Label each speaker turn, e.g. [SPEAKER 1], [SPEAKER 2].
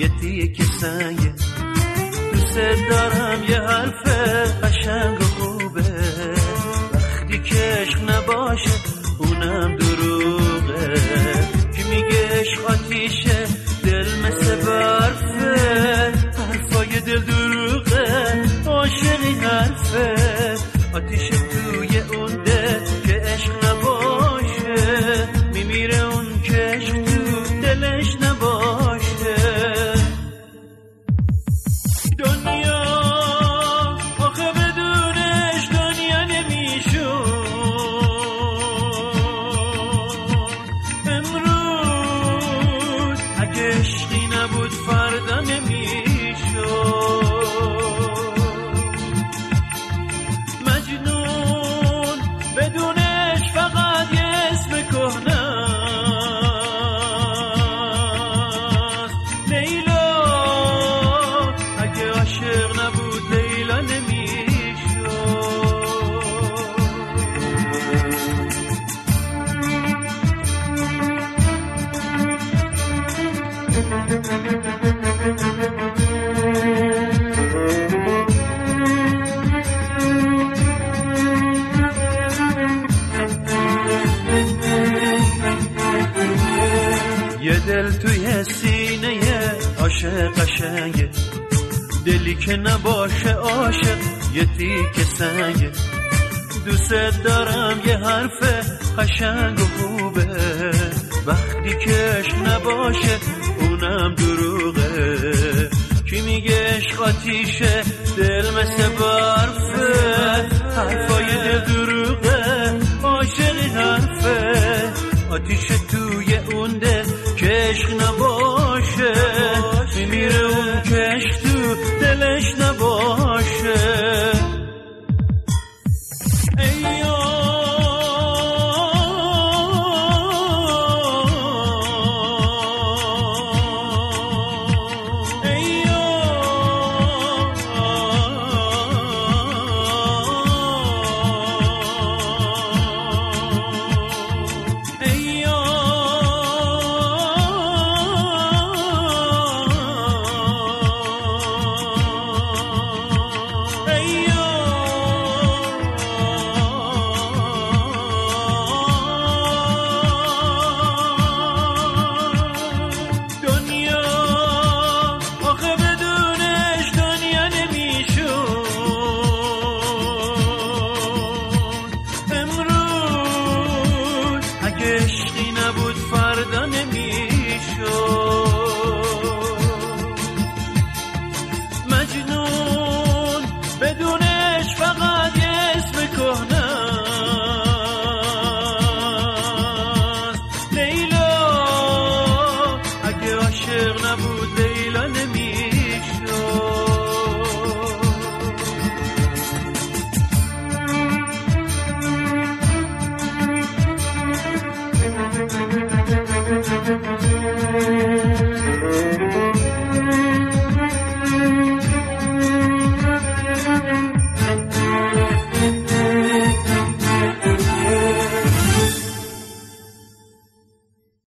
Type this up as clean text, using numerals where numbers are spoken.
[SPEAKER 1] یه تیکه سنگه. دوست دارم یه حرف قشنگ و خوبه، وقتی که عشق نباشه اونم دروغه. کی میگه عشق آتیشه دل مثل برفه، حرفای دل دروغه، عاشقی حرفه. آتیش توی اون دل که عشق نباشه، میمیره اون که عشق تو دلش نباشه. دنیا آخه بدونش دنیا نمیشون، امروز اگه عشقی نبود فردا نمیشون. مجنون بدونش فقط یه اسم کهنه است. لیلا اگه عاشق نبود لیلا نمیشد. یه دل توی سینه عاشق قشنگه، دلی که نباشه عاشق یه تیکه سنگه. دوست دارم یه حرف قشنگ و خوبه، وقتی که عشق نباشه اونم دروغه. کی میگه عشق آتیشه دل مثل برفه،